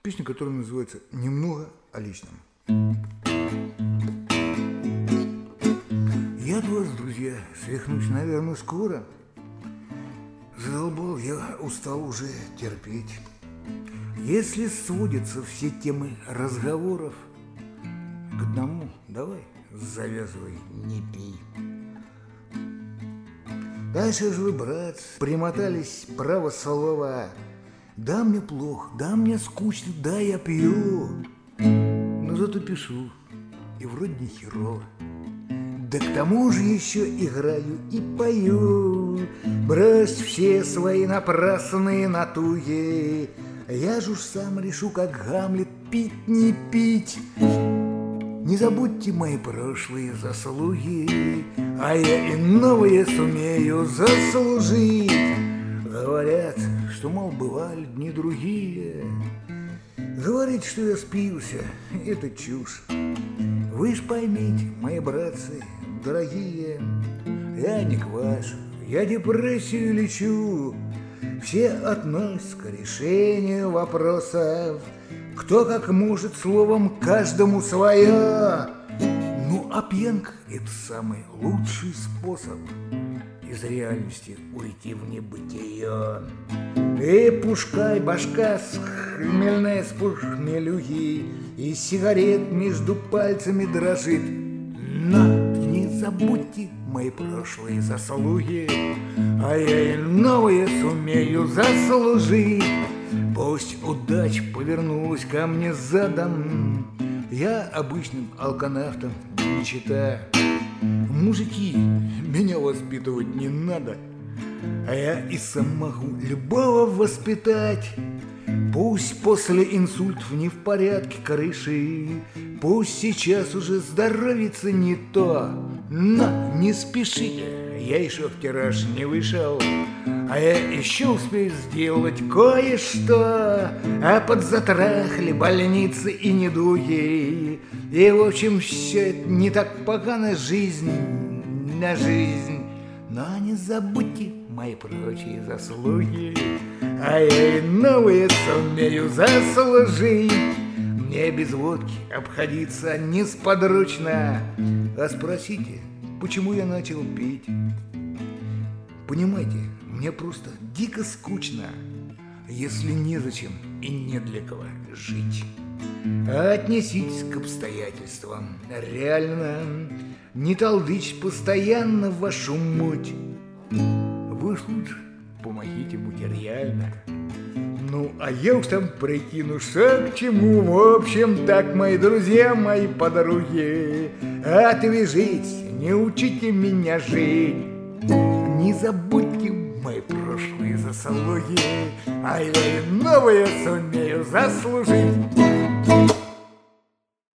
Песня, которая называется «Немного о личном». Я от вас, друзья, свихнусь, наверное, скоро. Задолбал я, устал уже терпеть. Если сводятся все темы разговоров к одному, давай завязывай, не пей. Дальше же вы, брат, примотались право слова. Да, мне плохо, да, мне скучно, да, я пью. Но зато пишу, и вроде не херово. Да к тому же еще играю и пою. Брось все свои напрасные натуги. Я ж уж сам решу, как Гамлет, пить не пить. Не забудьте мои прошлые заслуги, а я и новые сумею заслужить. Говорят, что, мол, бывали дни другие. Говорить, что я спился, это чушь. Вы ж поймите, мои братцы дорогие, я не квашу, я депрессию лечу. Все относятся к решению вопросов, кто как может, словом, каждому свое. Ну, а пьянка – это самый лучший способ из реальности уйти в небытие. И пушкай башка хмельная с похмелюги, и сигарет между пальцами дрожит. Но не забудьте мои прошлые заслуги, а я и новые сумею заслужить. Пусть удача повернулась ко мне задом, я обычным алканавтом не читаю. Мужики, меня воспитывать не надо, а я и сам могу любого воспитать. Пусть после инсультов не в порядке крыши, пусть сейчас уже здоровится не то, но не спешите, я еще в тираж не вышел, а я еще успею сделать кое-что. А подзатрахли больницы и недуги, и в общем все это не так погано, жизнь на жизнь. Но не забудьте мои прочие заслуги, а я и новые сумею заслужить. Мне без водки обходиться несподручно, а спросите, почему я начал пить. Понимаете, мне просто дико скучно, если незачем и не для кого жить. Отнеситесь к обстоятельствам реально, не толдычь постоянно вашу муть. Вы уж лучше помогите материально. Ну, а я уж там прикину, что к чему. В общем, так, мои друзья, мои подруги, отвяжитесь, не учите меня жить. Не забудьте мои прошлые заслуги, а я и новые сумею заслужить.